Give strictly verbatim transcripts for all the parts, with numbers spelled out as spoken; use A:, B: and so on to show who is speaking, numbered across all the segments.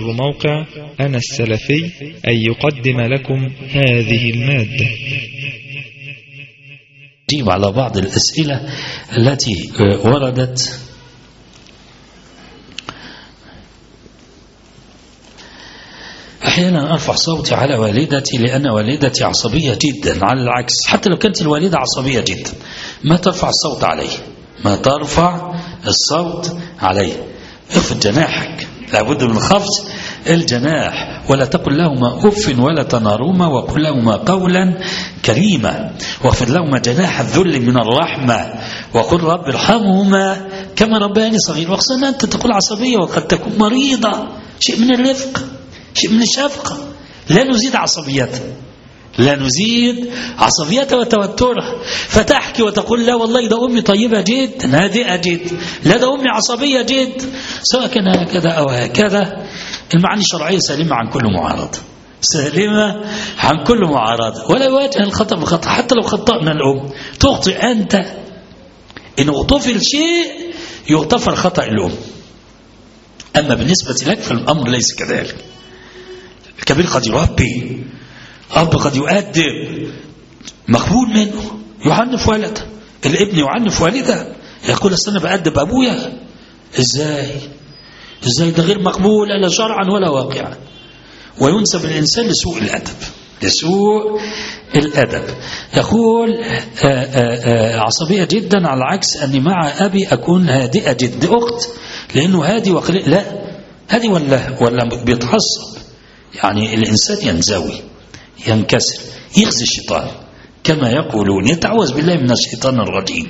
A: يسر موقع أنا السلفي أن يقدم لكم هذه المادة.
B: نجيب على بعض الأسئلة التي وردت. أحيانا أرفع صوتي على والدتي لأن والدتي عصبية جدا، على العكس حتى لو كانت الوالدة عصبية جدا ما ترفع الصوت عليه، ما ترفع الصوت عليه. اخفض جناحك، لابد من خفض الجناح، ولا تقل لهما أف ولا تنهرهما وقل لهما قولا كريما، واخفض لهما جناح الذل من الرحمة وقل رب ارحمهما كما ربياني صغير. وخصوصا أنت تقول عصبية وقد تكون مريضة، شيء من الرفق، شيء من الشفقة، لا نزيد عصبيتها، لا نزيد عصبيتها وتوترها. فتحكي وتقول لا والله ده أمي طيبة جدا هادئة جدا، لا ده أمي عصبية جدا، سواء كان هكذا أو هكذا. المعاني الشرعية سالمة عن كل معارضة، سالمة عن كل معارضة، ولا يواجه الخطأ بخطأ. حتى لو خطأنا الأم تخطئ أنت، إن اغتفر شيء يغتفر خطأ الأم، أما بالنسبة لك فالأمر ليس كذلك. الكبير قد يربي، أب قد يؤدب، مقبول منه يعنف ولده، الابن يعنف والده، يقول أصل أنا بأدب أبويا. إزاي إزاي ده غير مقبول لا شرعا ولا واقعا، وينسب الإنسان لسوء الأدب، لسوء الأدب. يقول آآ آآ عصبية جدا على عكس أني مع أبي أكون هادئة جدا. أخت لأنه هادي وقليل، لا هادي ولا ولا بيتعصب، يعني الإنسان ينزوي ينكسر يخزي الشيطان كما يقولون، يتعوذ بالله من الشيطان الرجيم.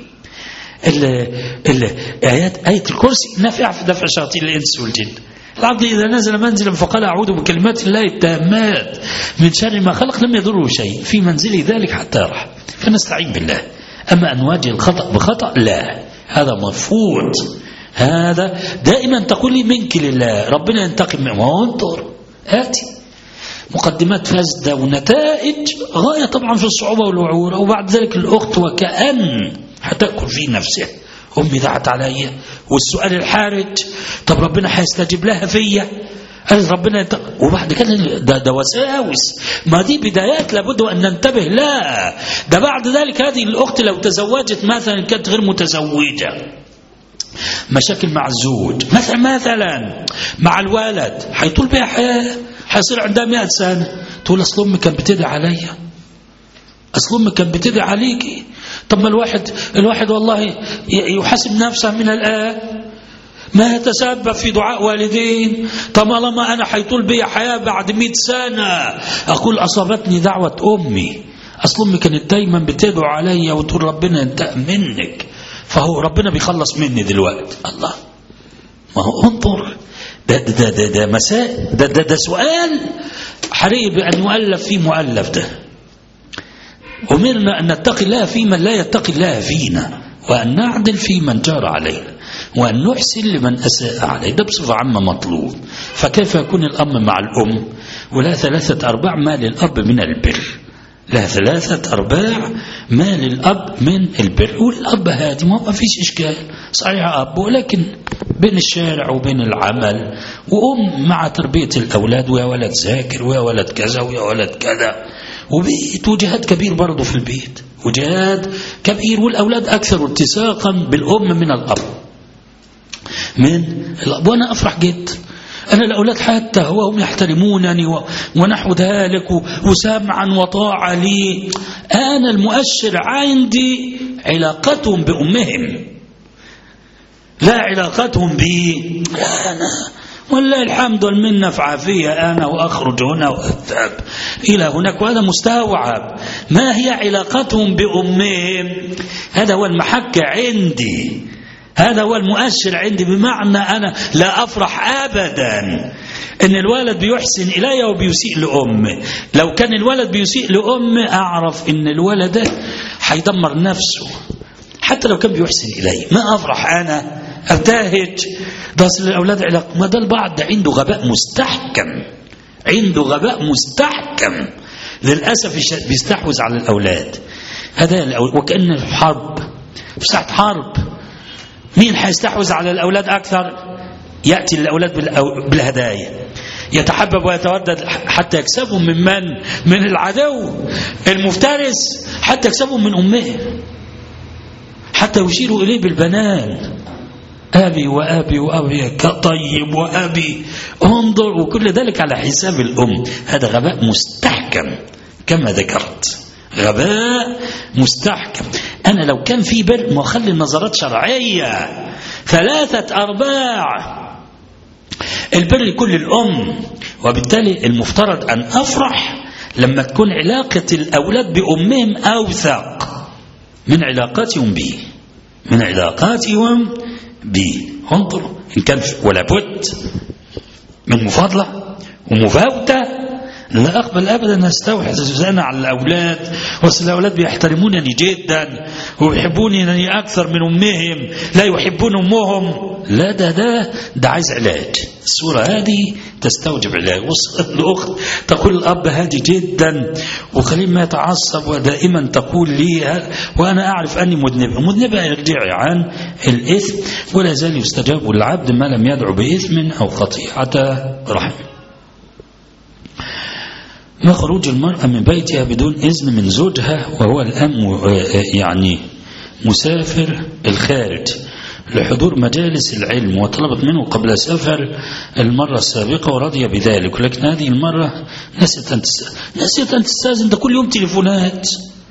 B: الآيات آية الكرسي نافعة في دفع شياطين الإنس والجن. العبد إذا نزل منزلا فقال أعوذ بكلمات الله التامات من شر ما خلق لم يضره شيء في منزله ذلك حتى يرحم، فنستعين بالله. أما أن نواجه الخطأ بخطأ لا، هذا مرفوض. هذا دائما تقول لي منك لله، ربنا ينتقم منه، وانظر آتي مقدمات فاسدة ونتائج غاية طبعا في الصعوبة والوعورة. وبعد ذلك الأخت وكأن هتأكل في نفسها، أمي دعت عليا والسؤال الحارج، طب ربنا هيستجيب لها فيا، قال ربنا يت... وبعد كده ده, ده وساوس. ما دي بدايات لابد أن ننتبه. لا ده بعد ذلك هذه الأخت لو تزوجت مثلا كانت غير متزوجة، مشاكل مع الزوج مثلا مثلا مع الولد، هيطول بها حياة، هيصير عندها مئة سنة تقول أصل أمي كان بتدعي عليا، أصل أمي كان بتدعي عليكي. طب ما الواحد الواحد والله يحاسب نفسه من الآن، ما يتسبب في دعاء والدين. طب لما أنا هيطول بي حياة بعد مئة سنة أقول أصابتني دعوة أمي، أصل أمي كانت دايما بتدعو عليا وتقول ربنا ينتقم منك، فهو ربنا بيخلص مني دلوقتي. الله، ما هو انظر، ده ده ده ده مساء ده ده ده سؤال حري بأن يؤلف فيه مؤلف. ده أمرنا أن نتقي الله في من لا يتقي الله فينا، وأن نعدل في من جار علينا، وأن نحسن لمن أساء عليه. ده بصفة عامة مطلوب. فكيف يكون الأب مع الأم ولا ثلاثة أرباع ما للأب من البر، لا ثلاثة أرباع ما للأب من البر. والأب هادي ما فيش إشكال، صحيح أب ولكن بين الشارع وبين العمل، وأم مع تربية الأولاد، ويا ولد ذاكر ويا ولد كذا ويا ولد كذا، وبيت وجهاد كبير برضه في البيت، وجهاد كبير. والأولاد أكثر اتساقا بالأم من الأب من الأب. وأنا أفرح جدا، أنا الأولاد حتى هم يحترمونني ونحو ذلك وسمعا وطاعة لي. أنا المؤشر عندي علاقتهم بأمهم لا علاقتهم بي أنا. والله الحمد والمنة في عافية، أنا وأخرج هنا وأذهب إلى هناك، وهذا مستوعب. ما هي علاقتهم بأمهم؟ هذا هو المحك عندي، هذا هو المؤشر عندي. بمعنى أنا لا أفرح أبدا إن الولد بيحسن إلي وبيسيء لأمه. لو كان الولد بيسيء لأمه أعرف إن الولد حيدمر نفسه، حتى لو كان بيحسن إلي ما أفرح أنا أبتهج. ده أصل الأولاد علاقة، ما ده البعض ده عنده غباء مستحكم، عنده غباء مستحكم للأسف بيستحوذ على الأولاد. هذا وكأن الحرب في ساعة حرب مين حيستحوذ على الأولاد أكثر؟ يأتي الأولاد بالهدايا. يتحبب ويتودد حتى يكسبهم من من؟ من العدو المفترس، حتى يكسبهم من أمهم، حتى يشيروا إليه بالبنان، أبي وأبي وأبي كطيب وأبي انظر، وكل ذلك على حساب الأم. هذا غباء مستحكم كما ذكرت، غباء مستحكم. أنا لو كان في بر ما أخلي النظرات شرعية ثلاثة أرباع البر لكل الأم، وبالتالي المفترض أن أفرح لما تكون علاقة الأولاد بأمهم أوثق من علاقاتهم بي من علاقاتهم بي انظروا، إن كان ولا بد من مفاضلة ومفاوتة لا أقبل أبدا أستوحز أنا على الأولاد، وأصل الأولاد بيحترمونني جدا ويحبونني أكثر من أمهم، لا يحبون أمهم. لا ده ده ده عايز علاج. الصورة هذه تستوجب علاج. وصلت الأخت تقول الأب هادي جدا وخليل ما يتعصب، ودائما تقول لي وأنا أعرف أني مذنبة. مذنبة يرجع عن الإثم، ولا زال يستجاب العبد ما لم يدعو بإثم أو خطيئة رحم. ما خروج المرأة من بيتها بدون إذن من زوجها وهو الآن يعني مسافر الخارج لحضور مجالس العلم، وطلبت منه قبل سفر المرة السابقة ورضي بذلك، ولكن هذه المرة نسيت أن نسيت أن تستأذن. ده كل يوم تليفونات،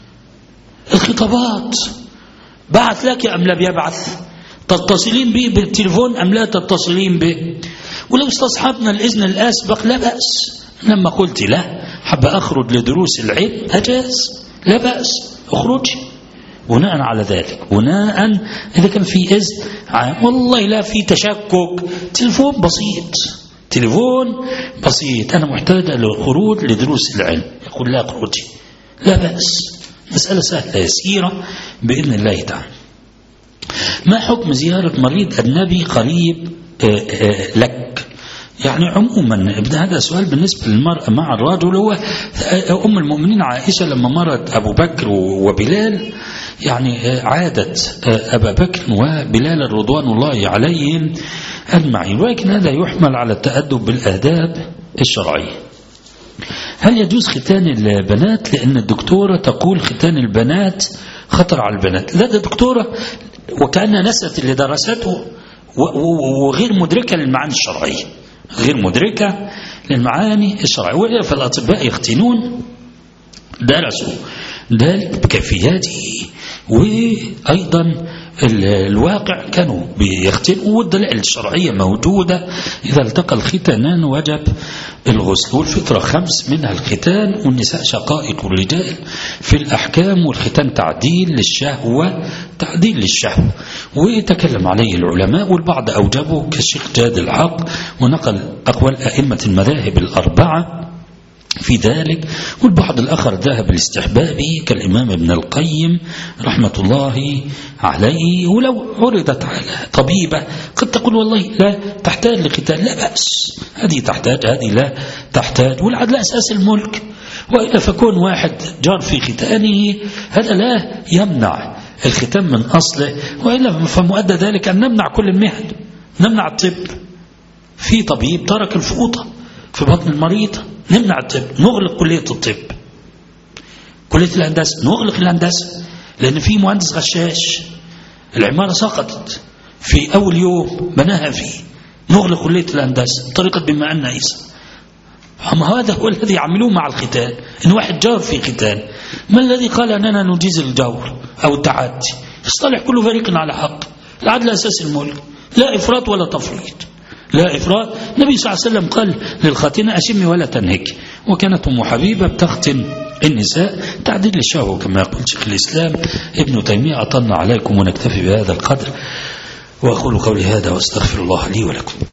B: الخطابات، بعث لك أم لا بيبعث؟ تتصلين به بالتليفون أم لا تتصلين به؟ ولو استصحبنا الإذن الأسبق لا بأس. لما قلت لا حب أخرج لدروس العلم أجاز، لا بأس أخرج بناء على ذلك، بناء إذا كان في إذن عام. والله لا في تشكك، تلفون بسيط، تلفون بسيط، أنا محتاج للخروج لدروس العلم، يقول لا أخرجي، لا بأس، مسألة سهلة يسيرة بإذن الله تعالى. ما حكم زيارة مريض أجنبي قريب لك؟ يعني عموما هذا سؤال بالنسبة للمرأة مع الرجل. هو أم المؤمنين عائشة لما مرت أبو بكر وبلال يعني عادت أبا بكر وبلال رضوان الله عليهم أجمعين، ولكن هذا يحمل على التأدب بالآداب الشرعية. هل يجوز ختان البنات؟ لأن الدكتورة تقول ختان البنات خطر على البنات. لا، ده دكتورة وكأنها نست اللي درسته وغير مدركة للمعاني الشرعية، غير مدركة للمعاني الشرعية. وإلا فالأطباء يختنون درسوا ذلك بكيفياته، وأيضا الواقع كانوا بيختنوا، والدلائل الشرعية موجودة. إذا التقى الختانان وجب الغسل. والفطرة خمس، منها الختان، والنساء شقائق الرجال في الأحكام، والختان تعديل للشهوة، تعديل للشهوة، ويتكلم عليه العلماء، والبعض أوجبه كالشيخ جاد الحق، ونقل أقوال أئمة المذاهب الأربعة في ذلك، والبعض الآخر ذهب الاستحبابي كالإمام ابن القيم رحمة الله عليه. ولو عرضت على طبيبة قد تقول والله لا تحتاج لختان، لا بأس، هذه تحتاج، هذه لا تحتاج، والعدل أساس الملك. وإلا فكون واحد جار في ختانه هذا لا يمنع الختان من أصله، وإلا فمؤدى ذلك أن نمنع كل المهن، نمنع الطب. في طبيب ترك الفوطة في بطن المريض، نمنع الطب، نغلق كلية الطب، كلية الهندسة نغلق الهندسة، لأن في مهندس غشاش، العمارة سقطت في أول يوم بناها فيه، نغلق كلية الهندسة طريقة بما أن عيسى. أما هذا هو الذي عملوه مع الختان، إن واحد جار في ختان. ما الذي قال أننا نجيز الجور أو التعدي؟ يصطلح كل فريق على حق، العدل أساس الملك، لا إفراط ولا تفريط، لا إفراط. النبي صلى الله عليه وسلم قال للخاتنة أشمي ولا تنهك، وكانت أم حبيبة بتختن النساء تعديل للشهوة كما يقول شيخ الإسلام ابن تيمية. أطلنا عليكم ونكتفي بهذا القدر، وأقول قولي هذا واستغفر الله لي ولكم.